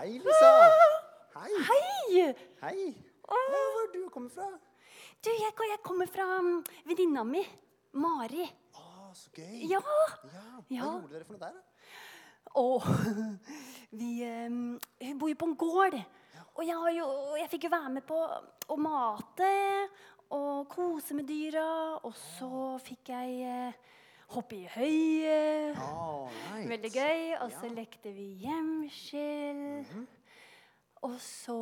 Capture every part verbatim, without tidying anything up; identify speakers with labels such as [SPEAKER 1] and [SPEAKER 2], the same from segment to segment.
[SPEAKER 1] Hei, Lisa. Hei.
[SPEAKER 2] Hei!
[SPEAKER 1] Hei. Hei, hvor er du kommet fra?
[SPEAKER 2] Du, jeg, jeg kommer fra um, venninna mi, Mari.
[SPEAKER 1] Å, så gøy.
[SPEAKER 2] Ja.
[SPEAKER 1] Ja, hva
[SPEAKER 2] Ja.
[SPEAKER 1] gjorde dere for noe der, da?
[SPEAKER 2] Og vi um, hun bor jo på en gård. Og jeg, har jo, jeg fikk jo være med på å mate og kose med dyra. Og så fikk jeg eh, hoppe i høyet.
[SPEAKER 1] Å, right.
[SPEAKER 2] Veldig gøy. Og så
[SPEAKER 1] Ja.
[SPEAKER 2] lekte vi gjemsel.
[SPEAKER 1] Mhm.
[SPEAKER 2] Og så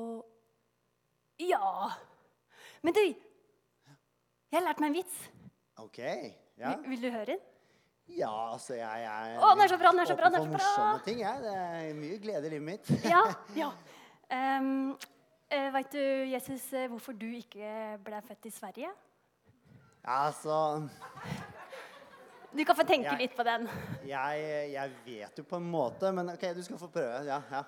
[SPEAKER 2] Ja. Men du, jeg har lært meg en vits.
[SPEAKER 1] Ok, ja.
[SPEAKER 2] Vil, vil du høre den?
[SPEAKER 1] Ja, altså, jeg, jeg
[SPEAKER 2] Å, den er så bra, den er så bra, den er
[SPEAKER 1] åpen
[SPEAKER 2] så
[SPEAKER 1] for
[SPEAKER 2] bra.
[SPEAKER 1] morsomme ting, jeg. Det er mye glede i livet mitt.
[SPEAKER 2] Ja, ja. Um, uh, vet du, Jesus, uh, hvorfor du ikke ble født i Sverige?
[SPEAKER 1] Altså,
[SPEAKER 2] Du kan få tenke
[SPEAKER 1] Jeg-
[SPEAKER 2] litt på den.
[SPEAKER 1] jeg, jeg vet jo på en måte, men ok, du skal få prøve. Ja, ja.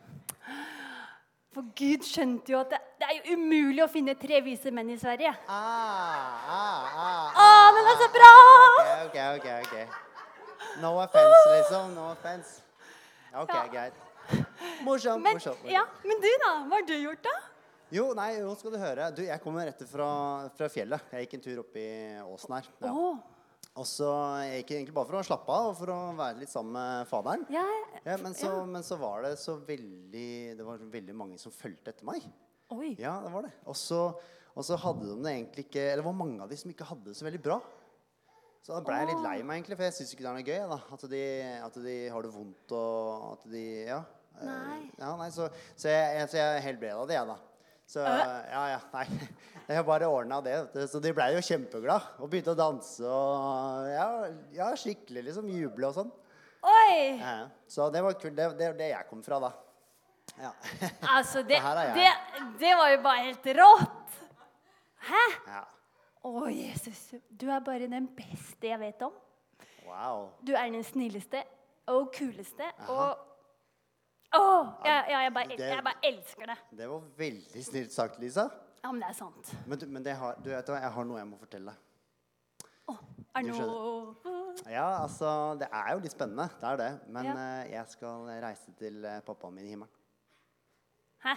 [SPEAKER 2] For Gud skjønte jo at det, det er jo umulig å finne tre vise menn i Sverige.
[SPEAKER 1] Ah, ah, ah,
[SPEAKER 2] Å, den er så bra!
[SPEAKER 1] Ok, ok, ok, ok. No offense, liksom. No offense. Ok,
[SPEAKER 2] Ja.
[SPEAKER 1] greit. Morsomt,
[SPEAKER 2] Men,
[SPEAKER 1] morsomt. morsomt.
[SPEAKER 2] ja, men du da, hva har du gjort da?
[SPEAKER 1] Jo, nei, nå skal du høre. Du, jeg kommer rett fra, fra fjellet. Jeg gikk en tur opp i Åsen her. Ja.
[SPEAKER 2] Åh,
[SPEAKER 1] Og så jeg gikk egentlig bare for å slappe av og for å være litt sammen med faderen.
[SPEAKER 2] ja,
[SPEAKER 1] Ja, men, så,
[SPEAKER 2] ja.
[SPEAKER 1] men så var det så veldig Det var veldig mange som fulgte etter meg.
[SPEAKER 2] Oi.
[SPEAKER 1] Ja, det var det. Og så, og så hadde de det egentlig ikke Eller det var mange av de som ikke hadde det så veldig bra. Så da ble jeg litt lei meg, egentlig, for jeg syns ikke det er noe gøy. Da. At, de, at de har det vondt og at de Ja. eh,
[SPEAKER 2] Nei.
[SPEAKER 1] Ja, nei så, så, jeg, jeg, så jeg helbreda det, jeg, da. Så ja, ja, nei. Jeg bare ordna det. vet du. Så de ble jo kjempeglad og begynte å danse og ja, ja skikkelig liksom juble og sånn.
[SPEAKER 2] Oi!
[SPEAKER 1] Ja, så det var kult. Det det var det jeg kom fra, da. Ja.
[SPEAKER 2] Altså, det,
[SPEAKER 1] Det her er jeg.
[SPEAKER 2] det, det var jo bare helt rått. Hæ?
[SPEAKER 1] ja.
[SPEAKER 2] Å, Jesus, du er bare den beste jeg vet om.
[SPEAKER 1] Wow.
[SPEAKER 2] Du er den snilleste og kuleste.
[SPEAKER 1] Aha.
[SPEAKER 2] Og Å, ja, ja, jeg, bare,
[SPEAKER 1] Det-
[SPEAKER 2] jeg bare elsker det.
[SPEAKER 1] Det var veldig snilt sagt, Lisa.
[SPEAKER 2] Ja, men det er sant.
[SPEAKER 1] Men, du, men det har, du vet hva, jeg har noe jeg må fortelle.
[SPEAKER 2] Å, er
[SPEAKER 1] Du
[SPEAKER 2] det noe
[SPEAKER 1] Ja, altså, det er jo litt spennende. Det er det. Men
[SPEAKER 2] Ja.
[SPEAKER 1] eh, jeg skal reise til eh, pappaen min i himmelen.
[SPEAKER 2] Hæ?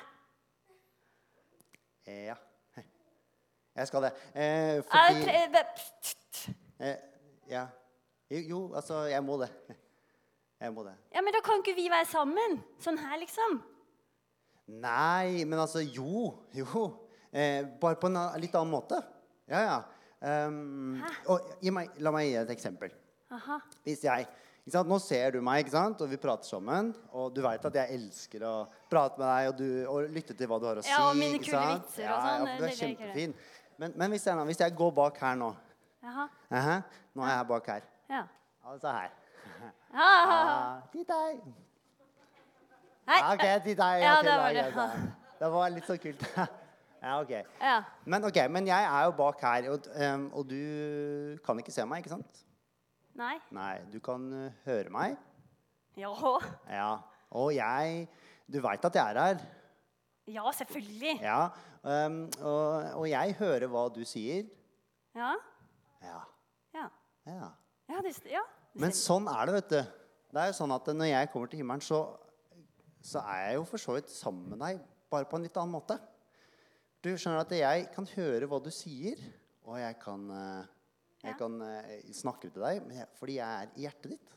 [SPEAKER 1] Eh, ja. Jeg skal det. Eh,
[SPEAKER 2] Er
[SPEAKER 1] fordi
[SPEAKER 2] det tre- be-
[SPEAKER 1] eh, Ja. Jo, jo, altså, jeg må det. Jeg må det.
[SPEAKER 2] Ja, men da kan ikke vi være sammen. Sånn her, liksom.
[SPEAKER 1] Nei, men altså, jo. Jo. Eh, bare på en a- litt annen måte. Ja, ja. Um, og, gi meg, la meg gi et eksempel.
[SPEAKER 2] Aha.
[SPEAKER 1] Hvis jeg, ikke sant? Nå ser du meg, ikke sant? Og vi prater sammen. Og du vet at jeg elsker å prate med deg og, du, og lytte til hva du har å si.
[SPEAKER 2] Ja, og mine
[SPEAKER 1] ikke
[SPEAKER 2] kule
[SPEAKER 1] sant?
[SPEAKER 2] vitser og
[SPEAKER 1] ja,
[SPEAKER 2] sånn,
[SPEAKER 1] Ja,
[SPEAKER 2] det
[SPEAKER 1] du er
[SPEAKER 2] liker jeg.
[SPEAKER 1] kjempefin. Men, men hvis, jeg, hvis jeg går bak her nå.
[SPEAKER 2] Jaha.
[SPEAKER 1] Aha, nå er jeg bak her.
[SPEAKER 2] Ja.
[SPEAKER 1] Altså her.
[SPEAKER 2] Ah.
[SPEAKER 1] Ah, titt deg.
[SPEAKER 2] Hei.
[SPEAKER 1] Ja, ok, titt deg.
[SPEAKER 2] Ja,
[SPEAKER 1] ok,
[SPEAKER 2] det
[SPEAKER 1] da,
[SPEAKER 2] var det.
[SPEAKER 1] greit, da. Det var litt så kult. Ja, ok.
[SPEAKER 2] Ja.
[SPEAKER 1] Men, ok, men jeg er jo bak her, og, um, og du kan ikke se meg, ikke sant?
[SPEAKER 2] Nei.
[SPEAKER 1] Nei, du kan uh, høre meg.
[SPEAKER 2] Ja.
[SPEAKER 1] Ja, og jeg, du vet at jeg er her.
[SPEAKER 2] Ja, selvfølgelig.
[SPEAKER 1] Ja, um, og, og jeg hører hva du sier.
[SPEAKER 2] Ja.
[SPEAKER 1] Ja,
[SPEAKER 2] Ja.
[SPEAKER 1] ja.
[SPEAKER 2] Ja, det, ja. det
[SPEAKER 1] Men
[SPEAKER 2] stemmer.
[SPEAKER 1] sånn er det, vet du. Det er jo sånn at når jeg kommer til himmelen, så, så er jeg jo for så vidt sammen med deg, bare på en litt annen måte. Du skjønner at jeg kan høre hva du sier, og jeg kan, eh, jeg
[SPEAKER 2] Ja.
[SPEAKER 1] kan eh, snakke til deg, men jeg, fordi jeg er i hjertet ditt.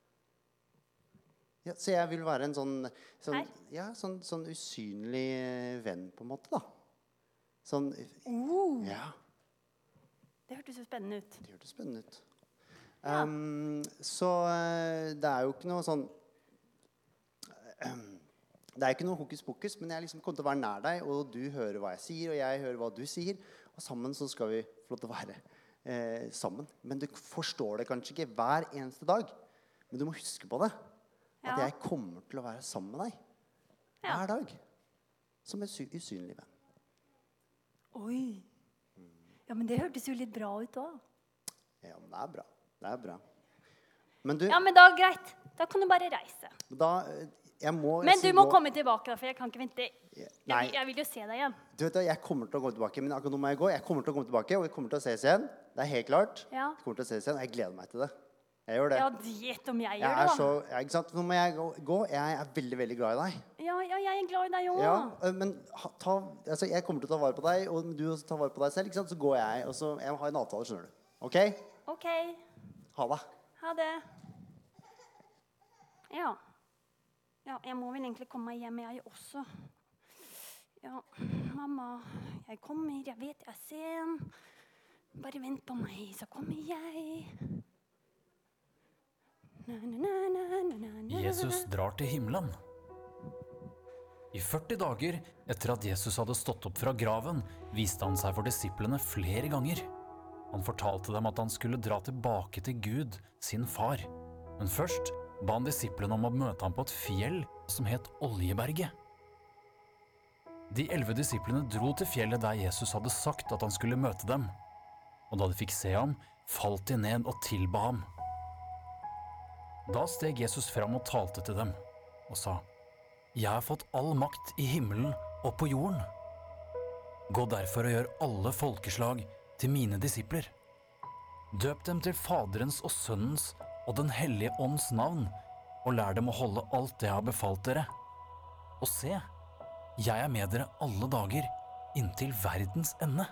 [SPEAKER 1] Ja, så jeg vil være en sånn, sånn,
[SPEAKER 2] Hei.
[SPEAKER 1] ja, sånn, sånn usynlig eh, venn, på en måte, da. Sånn,
[SPEAKER 2] Oh,
[SPEAKER 1] ja,
[SPEAKER 2] det hørtes så spennende ut.
[SPEAKER 1] det hørtes spennende ut.
[SPEAKER 2] Ja.
[SPEAKER 1] Um, så eh, det er jo ikke noe sånn Det er ikke noe hokus pokus, men jeg liksom kommer til å være nær deg, og du hører hva jeg sier, og jeg hører hva du sier, og sammen så skal vi få lov til å være eh, sammen. Men du forstår det kanskje ikke hver eneste dag, men du må huske på det. At
[SPEAKER 2] Ja.
[SPEAKER 1] jeg kommer til å være sammen med deg
[SPEAKER 2] Ja.
[SPEAKER 1] hver dag, som en sy- usynlig venn.
[SPEAKER 2] Oi. Ja, men det hørtes jo litt bra ut også.
[SPEAKER 1] Ja, men det er bra. Det er bra. Men du,
[SPEAKER 2] Ja, men da greit. Da kan du bare reise.
[SPEAKER 1] da, eh, jeg må
[SPEAKER 2] Men du
[SPEAKER 1] si
[SPEAKER 2] må
[SPEAKER 1] nå-
[SPEAKER 2] komme tilbake, da, for jeg kan ikke vente. Jeg,
[SPEAKER 1] Nei.
[SPEAKER 2] vil- jeg vil jo se deg igjen.
[SPEAKER 1] Du vet, jeg kommer til å komme tilbake, men akkurat nå må jeg gå. Jeg kommer til å komme tilbake, og vi kommer til å ses igjen. Det er helt klart.
[SPEAKER 2] Ja.
[SPEAKER 1] Vi kommer til å ses igjen, og jeg gleder meg til det. Jeg gjør det.
[SPEAKER 2] Ja, gjett om jeg
[SPEAKER 1] Jeg
[SPEAKER 2] gjør
[SPEAKER 1] er
[SPEAKER 2] det, da.
[SPEAKER 1] så, ja, ikke sant? Nå må jeg gå- gå. Jeg er veldig, veldig glad i deg.
[SPEAKER 2] Ja, ja, jeg er glad i deg også.
[SPEAKER 1] Ja, øh, men ha- ta, altså, jeg kommer til å ta vare på deg, og du også tar vare på deg selv, ikke sant? Så går jeg, og så jeg har en avtale, skjønner du. Ok?
[SPEAKER 2] Ok,
[SPEAKER 1] Ha det.
[SPEAKER 2] ha det. Ja. Ja, jeg må vel egentlig komme meg hjem, jeg også. Ja, mamma, jeg kommer, jeg vet jeg er sen. Bare vent på meg, så kommer jeg. Na, na, na, na, na, na.
[SPEAKER 3] Jesus drar til himmelen. I førti dager etter at Jesus hadde stått opp fra graven, viste han seg for disiplene flere ganger. Han fortalte dem at han skulle dra tilbake til Gud, sin far. Men først ba han disiplene om å møte ham på et fjell som het Oljeberget. De elleve disiplene dro til fjellet der Jesus hadde sagt at han skulle møte dem. Og da de fikk se ham, falt de ned og tilba ham. Da steg Jesus fram og talte til dem, og sa: «Jeg har fått all makt i himmelen og på jorden. Gå derfor og gjør alle folkeslag til mine disipler. Døp dem til Faderens og Sønnens og Den hellige ånds navn, og lær dem å holde alt det jeg har befalt dere. Og se, jeg er med dere alle dager inntil verdens ende.»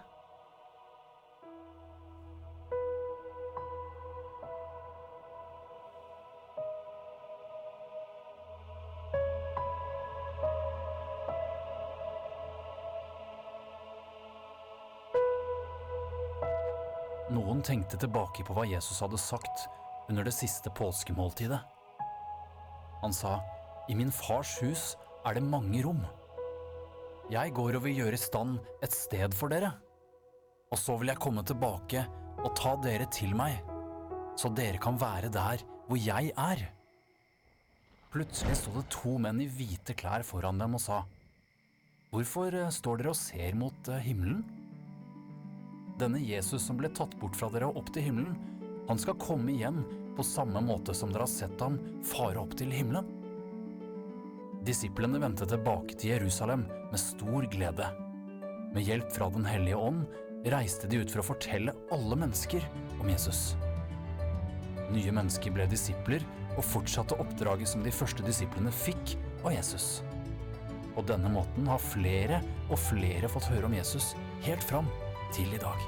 [SPEAKER 3] Noen tenkte tilbake på hva Jesus hadde sagt under det siste påskemåltidet. Han sa: «I min fars hus er det mange rom. Jeg går og vil gjøre i stand et sted for dere. Og så vil jeg komme tilbake og ta dere til meg, så dere kan være der hvor jeg er.» Plutselig sto det to menn i hvite klær foran dem og sa: «Hvorfor eh, står dere og ser mot eh, himmelen? Denne Jesus som ble tatt bort fra dere og opp til himmelen, han skal komme igjen på samme måte som dere har sett ham fare opp til himmelen.» Disiplene vendte tilbake til Jerusalem med stor glede. Med hjelp fra Den hellige ånd reiste de ut for å fortelle alle mennesker om Jesus. Nye mennesker ble disipler og fortsatte oppdraget som de første disiplene fikk av Jesus. På denne måten har flere og flere fått høre om Jesus helt fram til i dag.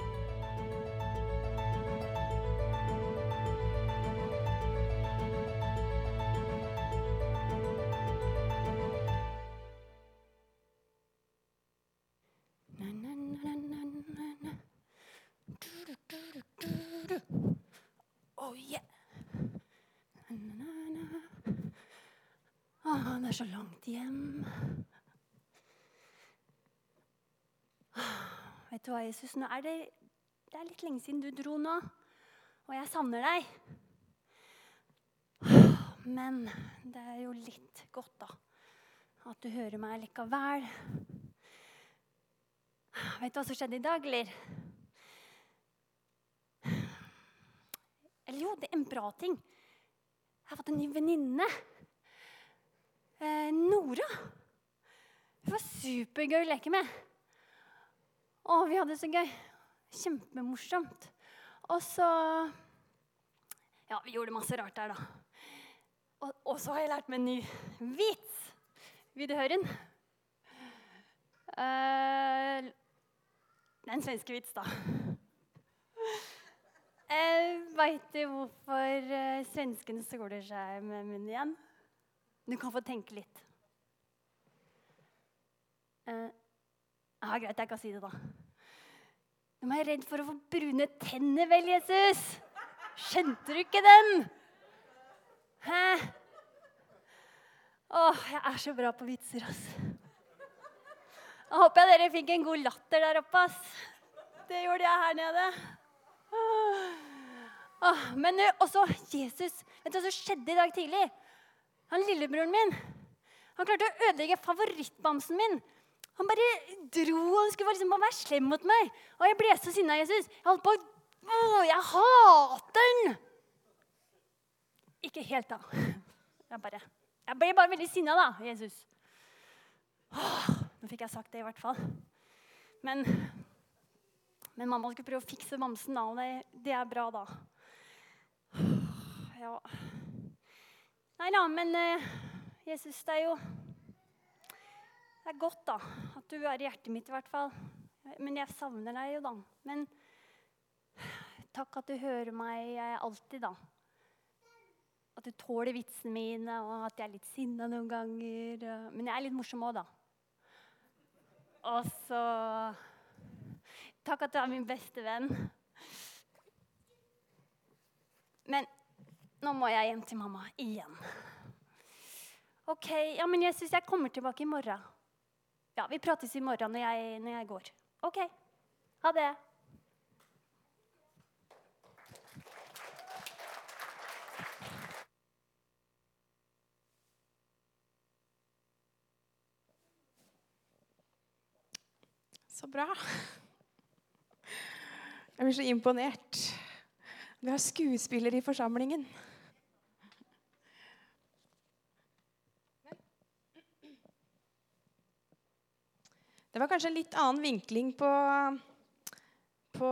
[SPEAKER 2] Na, na, na, na, na, na. Du, du, du, du, du, du. Oh yeah. Na, na, na. Åh, det er så langt hjem. Vet du hva, Jesus? Nå er det, det er litt lenge siden du dro nå, og jeg savner deg. Men det er jo litt godt da, at du hører meg likevel. Vet du hva som skjedde i dag, eller? Eller jo, det er en bra ting. Jeg har fått en ny venninne. Eh, Nora. Hun var supergøy å leke med. Å, vi hadde det så gøy. Kjempemorsomt. Og så... Ja, vi gjorde masse rart der da. Og, og så har jeg lært meg en ny vits. Vil du høre den? Uh, det er en svenske vits da. Uh, vet du hvorfor uh, svenskene soler seg med munnen igjen? Du kan få tenke litt. Uh, Ja, greit, jeg kan si det da. De er redd for å få brune tenner, vel, Jesus? Skjønte du ikke den? Hæ? Åh, jeg er så bra på vitser, ass. Jeg håper jeg dere fikk en god latter der oppe, ass. Det gjorde jeg her nede. Åh, men også Jesus, vet du hva som skjedde i dag tidlig? Han lillebroren min, han klarte å ødelegge favorittbamsen min. Han bare dro, han skulle liksom bare være slem mot meg. Og jeg ble så sinnet av Jesus. Jeg holdt på, åh, jeg hater den. Ikke helt da. Jeg, bare, jeg ble bare veldig sinnet da, Jesus. Åh, nå fikk jeg sagt det i hvert fall. Men, men mamma skulle prøve å fikse bamsen da, og det, det er bra da. ja. Nei da, men eh, Jesus, det er jo det er godt da, at du er i hjertet mitt i hvert fall. Men jeg savner deg jo da. Men takk at du hører meg alltid da. At du tåler vitsene mine, og at jeg er litt sinnet noen ganger. Men jeg er litt morsom også da. Og så takk at du er min beste venn. Men nå må jeg hjem til mamma igjen. Ok, ja, men Jesus, jeg kommer tilbake i morgen. Ja, vi prates i morgen når jeg, når jeg går. Ok, ha det.
[SPEAKER 4] Så bra. Jeg blir så imponert. Vi har skuespillere i forsamlingen. Det var kanskje en litt annen vinkling på, på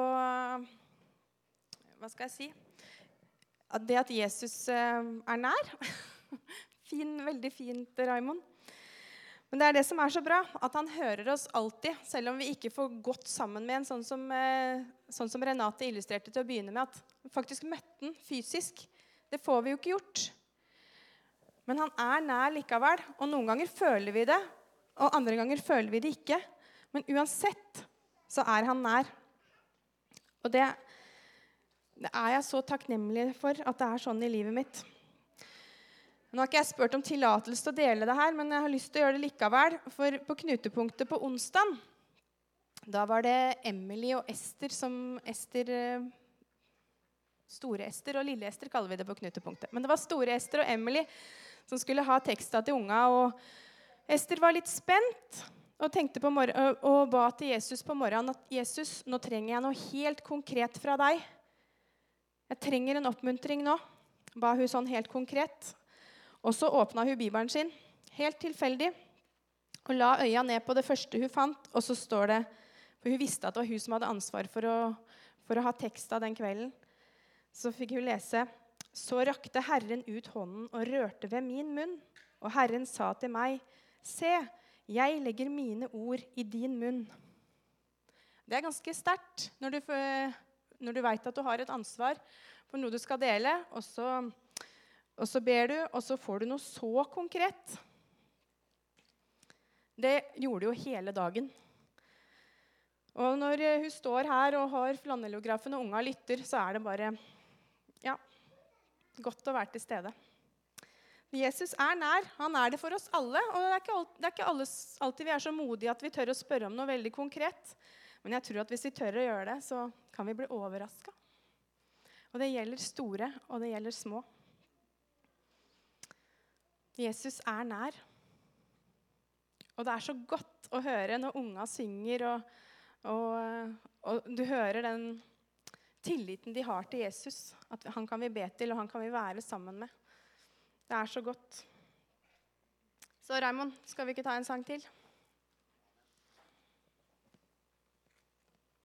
[SPEAKER 4] hva skal jeg si? At det at Jesus er nær. Fin, veldig fint, Raimond. Men det er det som er så bra, at han hører oss alltid, selv om vi ikke får gått sammen med en, sånn som, sånn som Renate illustrerte til å begynne med, at vi faktisk møtte den fysisk. Det får vi jo ikke gjort. Men han er nær likevel, og noen ganger føler vi det, og andre ganger føler vi det ikke. Men uansett så er han nær. Og det, det er jeg så takknemlig for at det er sånn i livet mitt. Nå har ikke jeg spurt om tillatelse til å dele det her, men jeg har lyst til å gjøre det likevel. For på knutepunktet på onsdag, da var det Emily og Esther som Esther, Store Esther og Lille Esther kaller vi det på knutepunktet. Men det var Store Esther og Emily som skulle ha teksta til unga, og Esther var litt spent og, tenkte på morgen, og ba til Jesus på morgenen at Jesus, nå trenger jeg noe helt konkret fra deg. Jeg trenger en oppmuntring nå, ba hun sånn helt konkret. Og så åpnet hun Bibelen sin, helt tilfeldig, og la øya ned på det første hun fant, og så står det, for hun visste at det var hun som hadde ansvar for å, for å ha teksta den kvelden, så fikk hun lese, så rakte Herren ut hånden og rørte ved min munn, og Herren sa til meg, se, jeg legger mine ord i din munn. Det er ganske sterkt når du, når du vet at du har et ansvar for noe du skal dele, og så, og så ber du, og så får du noe så konkret. Det gjorde jo hele dagen. Og når hun står her og har flanellografen og unga lytter, så er det bare, ja, godt å være til stede. Jesus er nær. Han er det for oss alle. Og det er ikke, alt, det er ikke alle, alltid vi er så modige at vi tør å spørre om noe veldig konkret. Men jeg tror at hvis vi tør å gjøre det, så kan vi bli overrasket. Og det gjelder store, og det gjelder små. Jesus er nær. Og det er så godt å høre når unga synger, og, og, og du hører den tilliten de har til Jesus. At han kan vi be til, og han kan vi være sammen med. Det er så godt. Så Raimond, skal vi ikke ta en sang til?